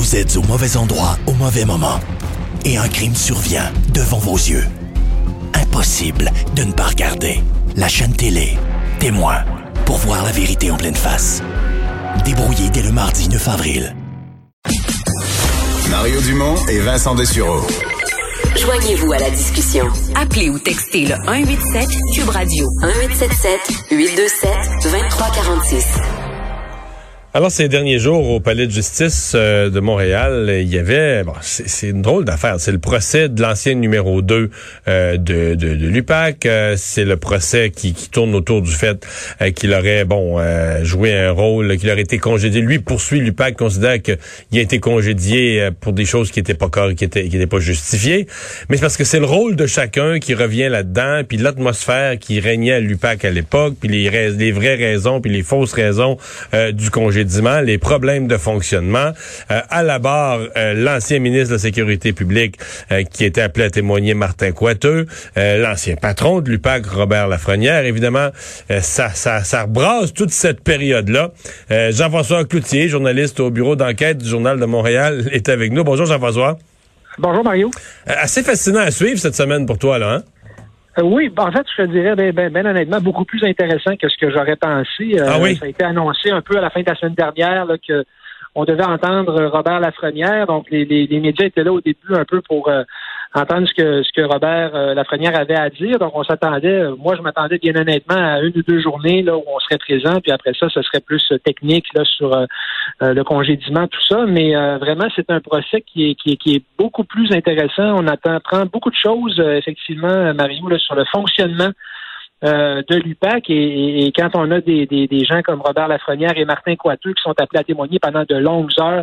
Vous êtes au mauvais endroit au mauvais moment. Et un crime survient devant vos yeux. Impossible de ne pas regarder. La chaîne télé, Témoin, pour voir la vérité en pleine face. Débrouillé dès le mardi 9 avril. Mario Dumont et Vincent Dessureau. Joignez-vous à la discussion. Appelez ou textez le 187 Cube Radio 1877 827 2346. Alors, ces derniers jours, au Palais de justice de Montréal, il y avait... Bon, c'est une drôle d'affaire. C'est le procès de l'ancien numéro 2 de l'UPAC. C'est le procès qui tourne autour du fait qu'il aurait, joué un rôle, qu'il aurait été congédié. Lui poursuit l'UPAC, considère qu'il a été congédié pour des choses qui étaient pas qui étaient pas justifiées. Mais c'est parce que c'est le rôle de chacun qui revient là-dedans, puis l'atmosphère qui régnait à l'UPAC à l'époque, puis les vraies raisons, puis les fausses raisons du congédiement, les problèmes de fonctionnement. À la barre, l'ancien ministre de la Sécurité publique qui était appelé à témoigner, Martin Coiteux, l'ancien patron de l'UPAC, Robert Lafrenière. Évidemment, ça rebrasse toute cette période-là. Jean-François Cloutier, journaliste au bureau d'enquête du Journal de Montréal, est avec nous. Bonjour Jean-François. Bonjour Mario. Assez fascinant à suivre cette semaine pour toi, là, hein? Oui, en fait, je te dirais, ben honnêtement, beaucoup plus intéressant que ce que j'aurais pensé. Oui? Ça a été annoncé un peu à la fin de la semaine dernière là, que on devait entendre Robert Lafrenière. Donc, les médias étaient là au début un peu pour entendre ce que Robert Lafrenière avait à dire. Donc, on s'attendait, moi, je m'attendais bien honnêtement à 1 ou 2 journées là où on serait présent. Puis après ça, ce serait plus technique là sur le congédiement, tout ça. Mais vraiment, c'est un procès qui est beaucoup plus intéressant. On apprend beaucoup de choses, effectivement, Mario, là, sur le fonctionnement de l'UPAC et quand on a des gens comme Robert Lafrenière et Martin Coiteux qui sont appelés à témoigner pendant de longues heures,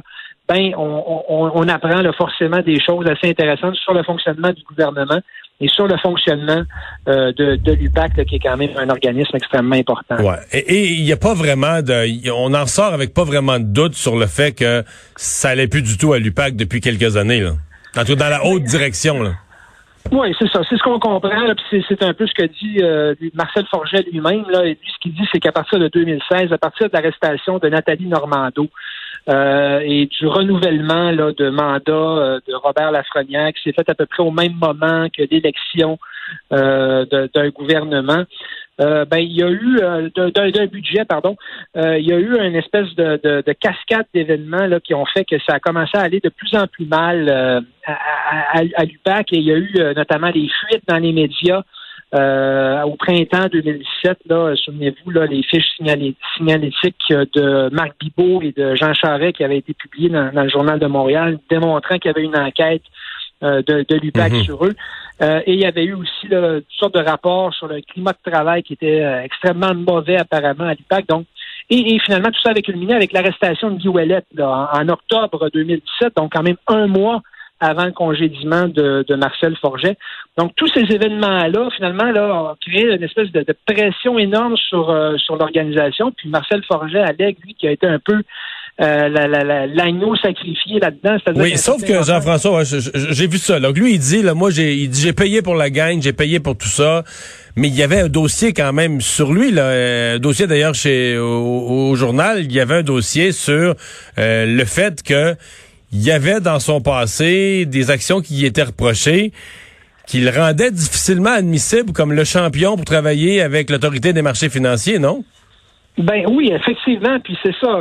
on apprend là, forcément des choses assez intéressantes sur le fonctionnement du gouvernement et sur le fonctionnement de l'UPAC, là, qui est quand même un organisme extrêmement important. Ouais. Et il n'y a pas vraiment on en sort avec pas vraiment de doute sur le fait que ça allait plus du tout à l'UPAC depuis quelques années, là. En tout cas, dans la haute direction, là. Oui, c'est ça. C'est ce qu'on comprend. Là, puis c'est un peu ce que dit Marcel Forget lui-même. Là, et lui, ce qu'il dit, c'est qu'à partir de 2016, à partir de l'arrestation de Nathalie Normando et du renouvellement là, de mandat de Robert Lafrenière, qui s'est fait à peu près au même moment que l'élection d'un gouvernement, il y a eu d'un budget, il y a eu une espèce de cascade d'événements là qui ont fait que ça a commencé à aller de plus en plus mal à l'UPAC, et il y a eu notamment des fuites dans les médias au printemps 2017, là, souvenez-vous, là, les fiches signalétiques de Marc Bibeau et de Jean Charest qui avaient été publiées dans le Journal de Montréal, démontrant qu'il y avait une enquête de l'UPAC sur eux. Et il y avait eu aussi là, toutes sortes de rapports sur le climat de travail qui était extrêmement mauvais apparemment à l'UPAC. Donc, et finalement, tout ça avait culminé avec l'arrestation de Guy Ouellet là, en octobre 2017, donc quand même 1 mois avant le congédiement de Marcel Forget. Donc, tous ces événements-là, finalement, là, ont créé une espèce de pression énorme sur l'organisation. Puis Marcel Forget allègue, lui, qui a été un peu l'agneau sacrifié là-dedans. Oui, sauf que Jean-François, j'ai vu ça. Donc, lui, il dit, là, moi, j'ai payé pour la gang, j'ai payé pour tout ça. Mais il y avait un dossier quand même sur lui, là, un dossier d'ailleurs au journal, il y avait un dossier sur le fait que il y avait dans son passé des actions qui y étaient reprochées, qui le rendaient difficilement admissible comme le champion pour travailler avec l'autorité des marchés financiers, non? Ben oui, effectivement, puis c'est ça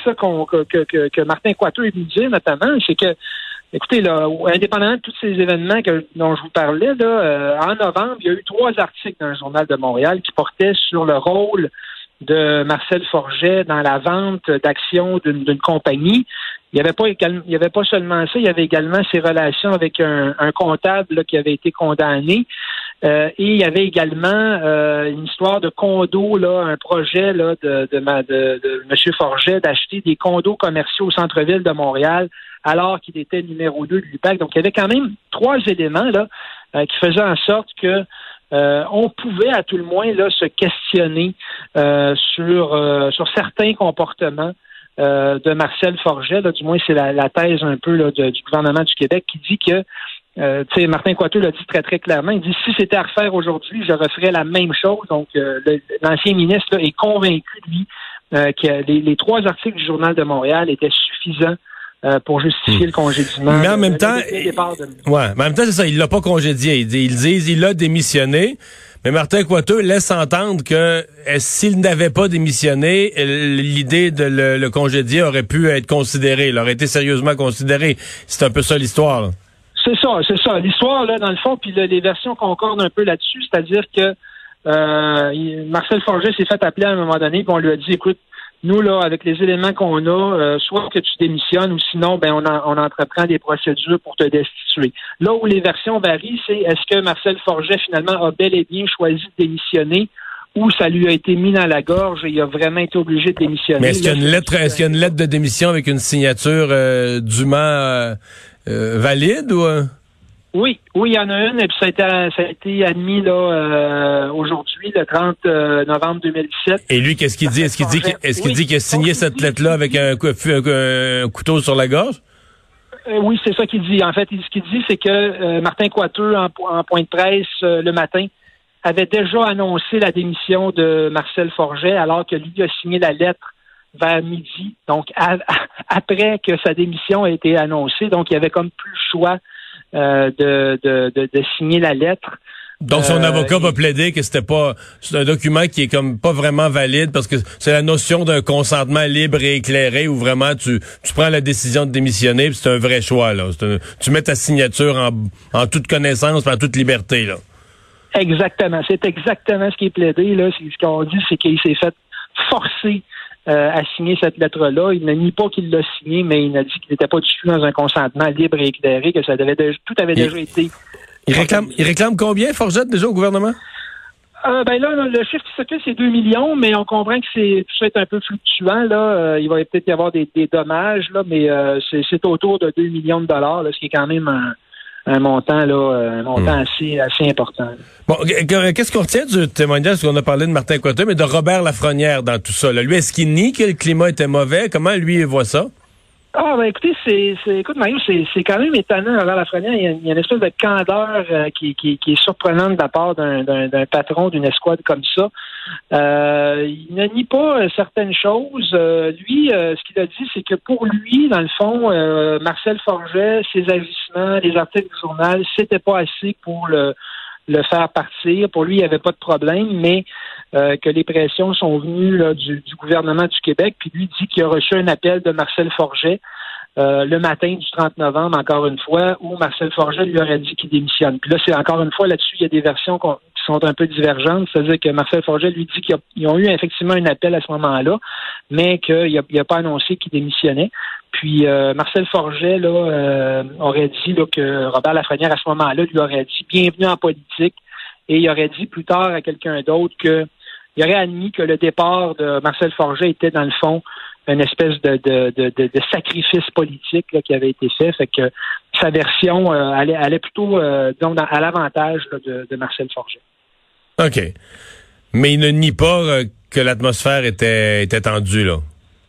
que Martin Coiteux est venu dire notamment, c'est que, écoutez, là, indépendamment de tous ces événements dont je vous parlais, là, en novembre, il y a eu 3 articles dans le Journal de Montréal qui portaient sur le rôle de Marcel Forget dans la vente d'actions d'une compagnie. Il y avait pas seulement ça, il y avait également ses relations avec un comptable là, qui avait été condamné. Et il y avait également une histoire de condo, là, un projet là, de M. Forget d'acheter des condos commerciaux au centre-ville de Montréal alors qu'il était numéro 2 de l'UPAC. Donc, il y avait quand même 3 éléments là qui faisaient en sorte que on pouvait à tout le moins là se questionner sur certains comportements de Marcel Forget, là, du moins c'est la thèse un peu là, du gouvernement du Québec qui dit que Martin Coiteux l'a dit très très clairement, il dit si c'était à refaire aujourd'hui, je referais la même chose. Donc l'ancien ministre là, est convaincu lui que les 3 articles du Journal de Montréal étaient suffisants pour justifier le congédiement. Mais en même temps, mais en même temps, c'est ça, il l'a pas congédié. Ils disent il a démissionné. Mais Martin Coiteux laisse entendre que s'il n'avait pas démissionné, l'idée de le congédier aurait pu être considérée, il aurait été sérieusement considéré. C'est un peu ça l'histoire, là. C'est ça. L'histoire, là, dans le fond, puis les versions concordent un peu là-dessus, c'est-à-dire que Marcel Forget s'est fait appeler à un moment donné, puis on lui a dit, écoute, nous, là, avec les éléments qu'on a, soit que tu démissionnes ou sinon, ben on entreprend des procédures pour te destituer. Là où les versions varient, c'est est-ce que Marcel Forget, finalement, a bel et bien choisi de démissionner ou ça lui a été mis dans la gorge et il a vraiment été obligé de démissionner. Mais est-ce qu'il y a une lettre de démission avec une signature dûment valide ou... Oui, il y en a une, et puis ça a été admis là aujourd'hui, le 30 novembre 2017. Et lui, qu'est-ce qu'il dit? Est-ce qu'il dit qu'il a signé cette lettre-là avec un couteau sur la gorge? Oui, c'est ça qu'il dit. En fait, ce qu'il dit, c'est que Martin Coiteux, en point de presse le matin, avait déjà annoncé la démission de Marcel Forget, alors que lui a signé la lettre vers midi. Donc, après que sa démission a été annoncée, donc il y avait comme plus le choix de signer la lettre. Donc son avocat va plaider que c'est un document qui est comme pas vraiment valide parce que c'est la notion d'un consentement libre et éclairé où vraiment tu prends la décision de démissionner puis c'est un vrai choix là. Tu mets ta signature en toute connaissance, en toute liberté là. Exactement, c'est exactement ce qui est plaidé là. C'est ce qu'on dit, c'est qu'il s'est fait forcer à signer cette lettre-là. Il ne nie pas qu'il l'a signé, mais il a dit qu'il n'était pas du tout dans un consentement libre et éclairé, que tout avait déjà été... Il réclame combien, Forget, déjà, au gouvernement? Ben là, le chiffre qui s'occupe, c'est 2 millions, mais on comprend que tout ça est un peu fluctuant, là. Il va peut-être y avoir des dommages, là, mais c'est autour de 2 millions de dollars, là, ce qui est quand même un montant assez important. Bon, qu'est-ce qu'on retient du témoignage, parce qu'on a parlé de Martin Coiteux, mais de Robert Lafrenière dans tout ça, là? Lui, est-ce qu'il nie que le climat était mauvais? Comment lui il voit ça? Ah, ben écoutez, écoute, Mario, c'est quand même étonnant, Robert Lafrenière. Il y a une espèce de candeur qui est surprenante de la part d'un patron d'une escouade comme ça. Il ne nie pas certaines choses. Lui, ce qu'il a dit, c'est que pour lui, dans le fond, Marcel Forget, ses agissements, les articles du journal, c'était pas assez pour le faire partir. Pour lui, il n'y avait pas de problème, mais que les pressions sont venues là, du gouvernement du Québec. Puis lui dit qu'il a reçu un appel de Marcel Forget le matin du 30 novembre, encore une fois, où Marcel Forget lui aurait dit qu'il démissionne. Puis là, c'est encore une fois, là-dessus, il y a des versions qui sont un peu divergentes. C'est-à-dire que Marcel Forget lui dit qu'ils ont eu effectivement un appel à ce moment-là, mais qu'il n'a pas annoncé qu'il démissionnait. Puis Marcel Forget là, aurait dit là, que Robert Lafrenière, à ce moment-là, lui aurait dit « Bienvenue en politique ». Et il aurait dit plus tard à quelqu'un d'autre qu'il aurait admis que le départ de Marcel Forget était, dans le fond, une espèce de sacrifice politique là, qui avait été fait. Fait que sa version allait plutôt donc à l'avantage là, de Marcel Forget. OK. Mais il ne nie pas que l'atmosphère était tendue, là.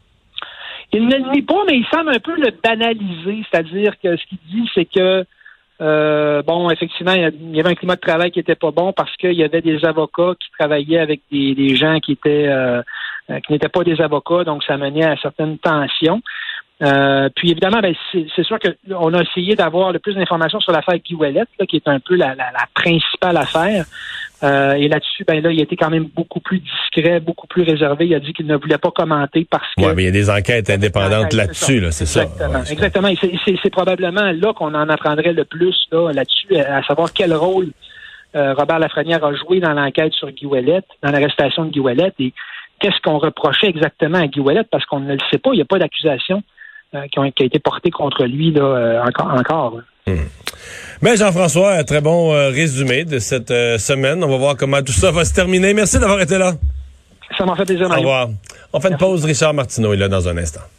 Il ne le nie pas, mais il semble un peu le banaliser. C'est-à-dire que ce qu'il dit, c'est que effectivement, il y avait un climat de travail qui était pas bon parce qu'il y avait des avocats qui travaillaient avec des gens qui n'étaient pas des avocats, donc ça menait à certaines tensions. Puis évidemment, c'est sûr qu'on a essayé d'avoir le plus d'informations sur l'affaire Guy Ouellet, là, qui est un peu la principale affaire. Et là-dessus, il a été quand même beaucoup plus discret, beaucoup plus réservé. Il a dit qu'il ne voulait pas commenter parce que... Oui, mais il y a des enquêtes indépendantes là-dessus, là, c'est ça. Exactement. C'est probablement là qu'on en apprendrait le plus là-dessus, à savoir quel rôle Robert Lafrenière a joué dans l'enquête sur Guy Ouellet, dans l'arrestation de Guy Ouellet, et qu'est-ce qu'on reprochait exactement à Guy Ouellet, parce qu'on ne le sait pas, il n'y a pas d'accusation qui a été portée contre lui là, encore. Ben Jean-François, un très bon résumé de cette semaine. On va voir comment tout ça va se terminer. Merci d'avoir été là. Ça m'a fait plaisir, Mario. Au revoir. On fait une pause. Richard Martineau est là dans un instant.